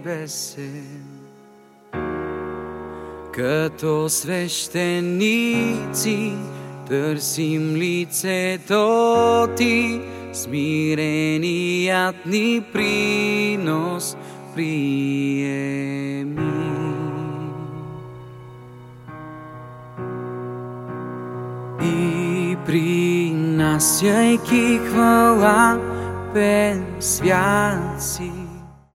небесен. Като свещеници търсим лицето ти, смиреният ни принос приеми. И принасяйки хвала пред свят си,